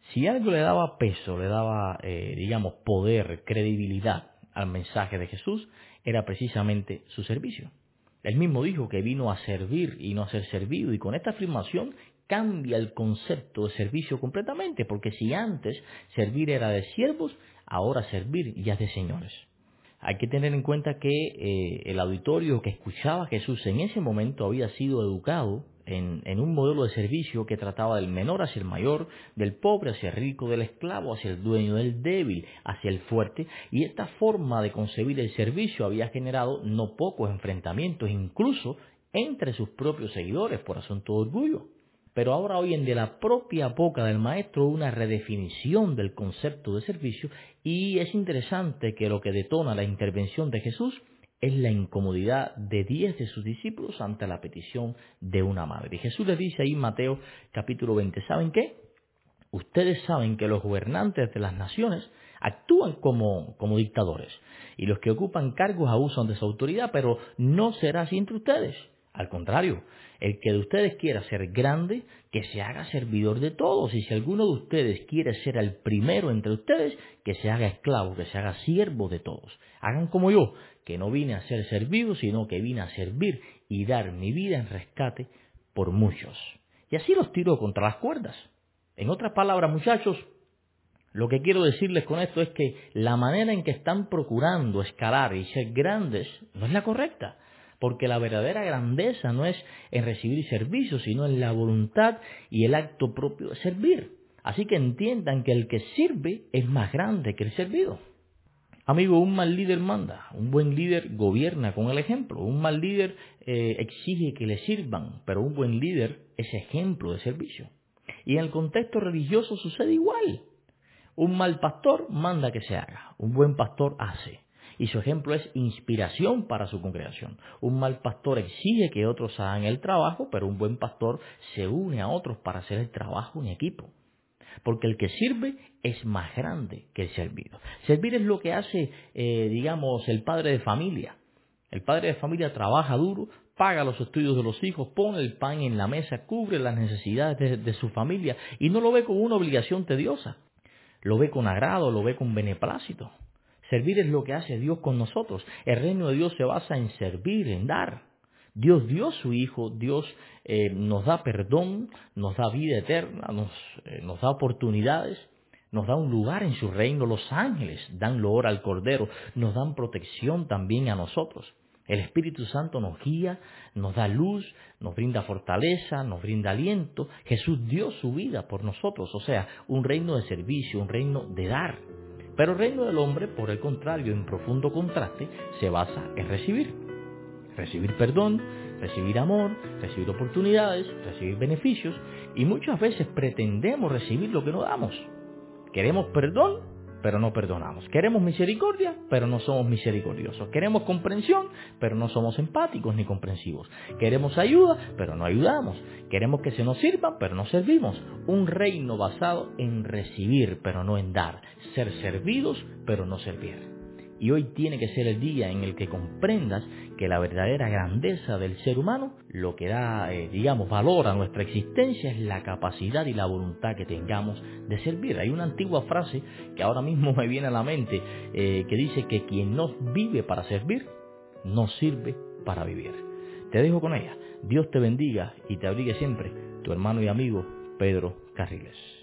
Si algo le daba peso, le daba, digamos, poder, credibilidad al mensaje de Jesús, era precisamente su servicio. Él mismo dijo que vino a servir y no a ser servido, y con esta afirmación cambia el concepto de servicio completamente, porque si antes servir era de siervos, ahora servir ya es de señores. Hay que tener en cuenta que el auditorio que escuchaba a Jesús en ese momento había sido educado en un modelo de servicio que trataba del menor hacia el mayor, del pobre hacia el rico, del esclavo hacia el dueño, del débil hacia el fuerte, y esta forma de concebir el servicio había generado no pocos enfrentamientos, incluso entre sus propios seguidores por asunto de orgullo. Pero ahora oyen de la propia boca del maestro una redefinición del concepto de servicio, y es interesante que lo que detona la intervención de Jesús es la incomodidad de 10 de sus discípulos ante la petición de una madre. Y Jesús les dice ahí en Mateo capítulo 20, ¿saben qué? Ustedes saben que los gobernantes de las naciones actúan como dictadores, y los que ocupan cargos abusan de su autoridad, pero no será así entre ustedes. Al contrario, el que de ustedes quiera ser grande, que se haga servidor de todos, y si alguno de ustedes quiere ser el primero entre ustedes, que se haga esclavo, que se haga siervo de todos. Hagan como yo, que no vine a ser servido, sino que vine a servir y dar mi vida en rescate por muchos. Y así los tiró contra las cuerdas. En otras palabras, muchachos, lo que quiero decirles con esto es que la manera en que están procurando escalar y ser grandes no es la correcta, porque la verdadera grandeza no es en recibir servicios, sino en la voluntad y el acto propio de servir. Así que entiendan que el que sirve es más grande que el servido. Amigo, un mal líder manda, un buen líder gobierna con el ejemplo, un mal líder exige que le sirvan, pero un buen líder es ejemplo de servicio. Y en el contexto religioso sucede igual. Un mal pastor manda que se haga, un buen pastor hace. Y su ejemplo es inspiración para su congregación. Un mal pastor exige que otros hagan el trabajo, pero un buen pastor se une a otros para hacer el trabajo en equipo. Porque el que sirve es más grande que el servido. Servir es lo que hace, digamos, el padre de familia. El padre de familia trabaja duro, paga los estudios de los hijos, pone el pan en la mesa, cubre las necesidades de su familia y no lo ve como una obligación tediosa. Lo ve con agrado, lo ve con beneplácito. Servir es lo que hace Dios con nosotros. El reino de Dios se basa en servir, en dar. Dios dio a su Hijo, Dios nos da perdón, nos da vida eterna, nos da oportunidades, nos da un lugar en su reino. Los ángeles dan loor al Cordero, nos dan protección también a nosotros. El Espíritu Santo nos guía, nos da luz, nos brinda fortaleza, nos brinda aliento. Jesús dio su vida por nosotros, o sea, un reino de servicio, un reino de dar. Pero el reino del hombre, por el contrario, en profundo contraste, se basa en recibir. Recibir perdón, recibir amor, recibir oportunidades, recibir beneficios, y muchas veces pretendemos recibir lo que no damos. Queremos perdón, pero no perdonamos. Queremos misericordia, pero no somos misericordiosos. Queremos comprensión, pero no somos empáticos ni comprensivos. Queremos ayuda, pero no ayudamos. Queremos que se nos sirva, pero no servimos. Un reino basado en recibir, pero no en dar. Ser servidos, pero no servir. Y hoy tiene que ser el día en el que comprendas que la verdadera grandeza del ser humano, lo que da, valor a nuestra existencia, es la capacidad y la voluntad que tengamos de servir. Hay una antigua frase que ahora mismo me viene a la mente, que dice que quien no vive para servir, no sirve para vivir. Te dejo con ella. Dios te bendiga y te abrigue siempre. Tu hermano y amigo, Pedro Carriles.